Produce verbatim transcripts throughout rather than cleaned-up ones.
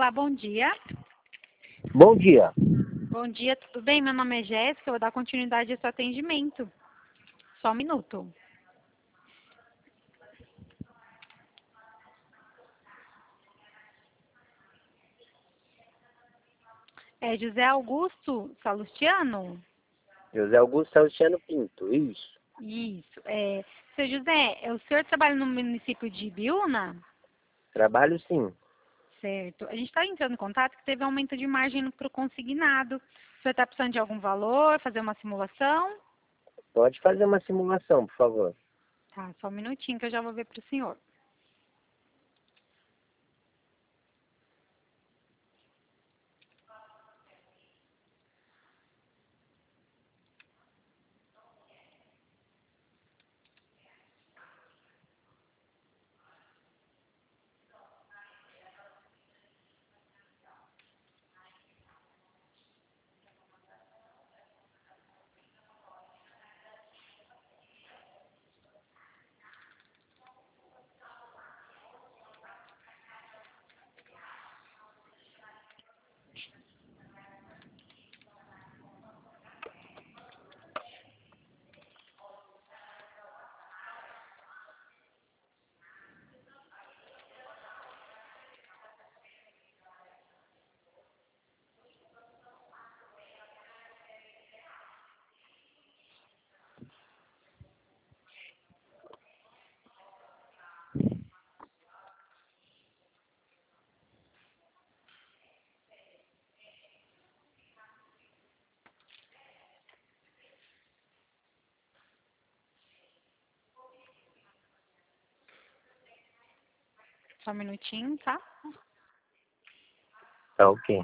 Olá, bom dia. Bom dia. Bom dia, tudo bem? Meu nome é Jéssica, eu vou dar continuidade ao seu atendimento. Só um minuto. É José Augusto Salustiano? José Augusto Salustiano Pinto, isso. Isso. É, seu José, é, o senhor trabalha no município de Ibiúna? Trabalho sim. Certo. A gente está entrando em contato que teve aumento de margem para o consignado. O senhor está precisando de algum valor, fazer uma simulação? Pode fazer uma simulação, por favor. Tá, só um minutinho que eu já vou ver para o senhor. Só um minutinho, tá? Tá ok.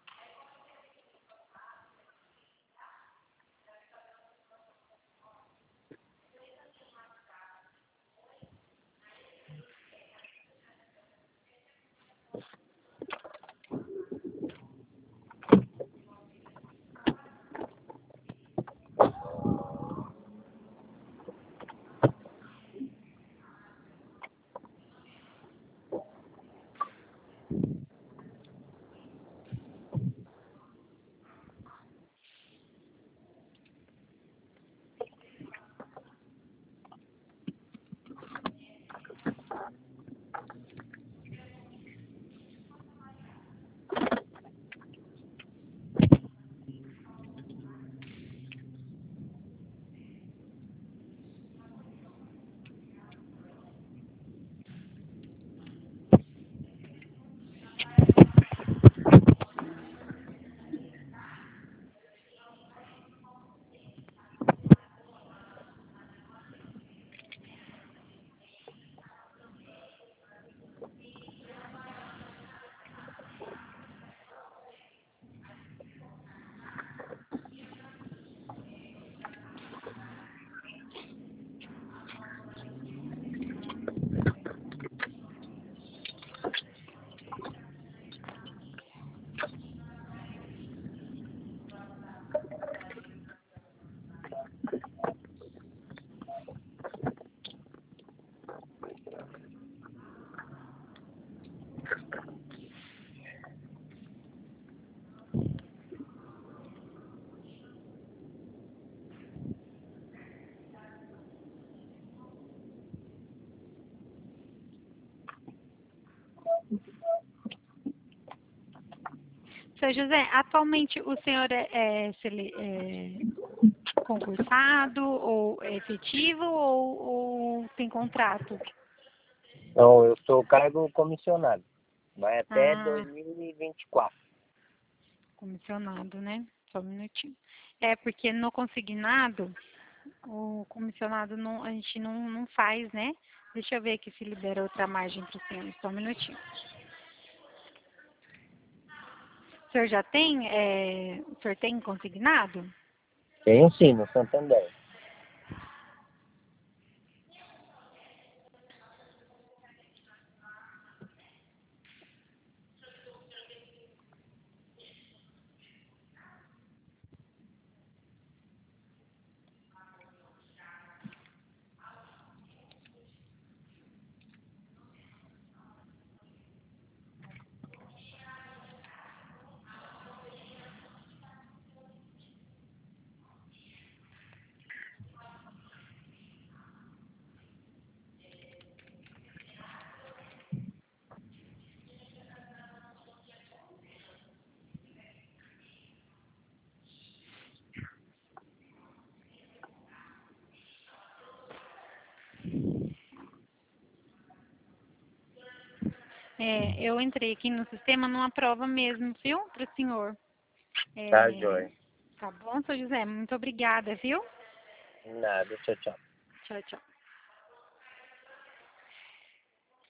Seu José, atualmente o senhor é, é, sele- é concursado ou é efetivo ou, ou tem contrato? Então, eu sou cargo comissionado. Vai até Ah, dois mil e vinte e quatro. comissionado, né? Só um minutinho. É, porque no consignado, o comissionado não, a gente não, não faz, né? Deixa eu ver aqui se libera outra margem para o senhor. Só um minutinho. O senhor já tem, é, o senhor tem consignado? Tenho sim, no Santander. É, eu entrei aqui no sistema numa prova mesmo, viu, para o senhor. É, Tá, joia. tá bom, seu José? Muito obrigada, viu? Nada, tchau, tchau. Tchau, tchau.